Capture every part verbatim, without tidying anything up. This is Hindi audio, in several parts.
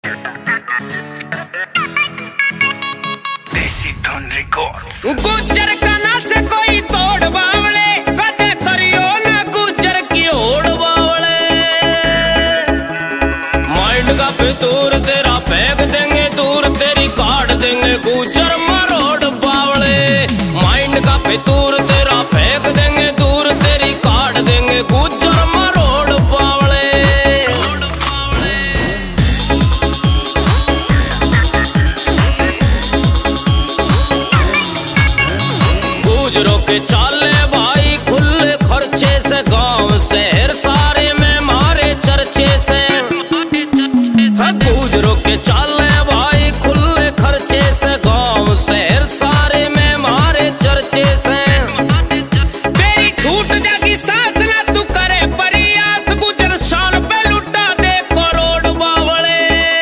देसी धुन रिकॉर्ड्स। गुज्जर कना से कोई तोड़ बावले, कदे करियो ना गुज्जर की ओढ़ बावले। माइंड का फितूर तेरा फेंक देंगे दूर, तेरी काट देंगे गुज्जर मरोड़ बावले। माइंड का फितूर तेरा फेंक देंगे दूर, तेरी काट देंगे गुज्जर मरोड़ बावले। गुजरों के चाले भाई खुले खर्चे से, गांव शहर सारे में मारे चर्चे से। गुजरों के चाले भाई खुले खर्चे से, गांव शहर सारे में मारे चर्चे से। तेरी छूट जागी सांस ना तू करे प्रयास, गुजर शान पे लुटा दे करोड़ बावले।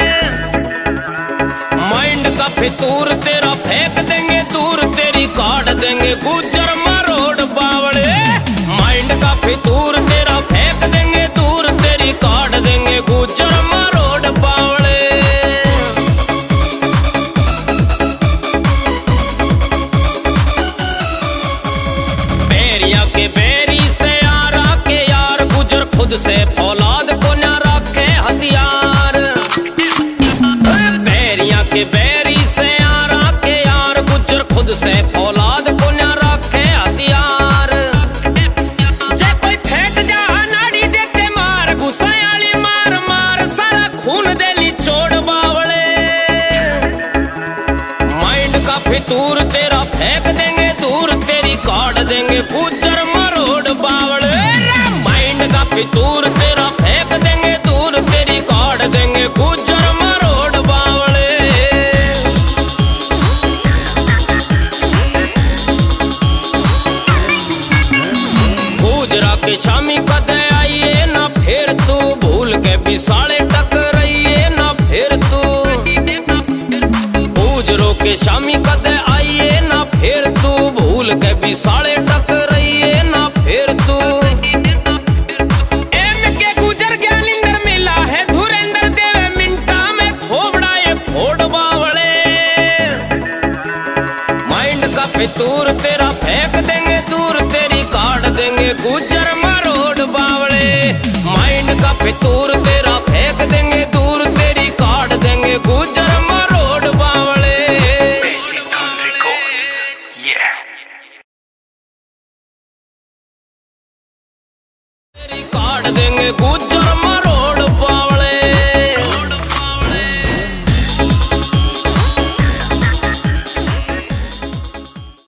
माइंड का फितूर तेरा फेंक देंगे दूर, तेरी काट देंगे गुज्जर मरोड़ बावले। माइंड का फितूर तेरा फेंक देंगे दूर, तेरी काट देंगे गुज्जर मरोड़ बावले। बैरिया के बैरी से यारा के यार, गुज्जर खुद से फौलाद को न रखे हथियार। बैरिया के बैरी से यारा के यार, गुज्जर खुद से फौलाद को न रखे हथियार। जे कोई फेंक जा नाड़ी देते मार, गुस्सायाली मार मार सारा खून देली छोड़ बावले। माइंड का फितूर तेरा फेंक देंगे दूर, तेरी काट देंगे गुज्जर मरोड़ बावले। माइंड का फितूर तेरा फेंक देंगे दूर, तेरी काट देंगे गुज्जर मरोड़ बावले। गुजरा के शामी कदे आइए ना फिर तू, भूल के बिसाले टकराइए ना फिर तू। गुजरों के शामी कदे आइए ना फिर तू, भूल के बिसाले टकराइए ना फिर तू। एम के गुजर ज्ञानिंदर मिला है धुरेंद्र देवे, मिंटा में थोबड़ा ये फोड़ बावले। माइंड का फितूर तेरा फेंक देंगे दूर, तेरी काट देंगे गुज्जर मरोड़ बावले। माइंड का फितूर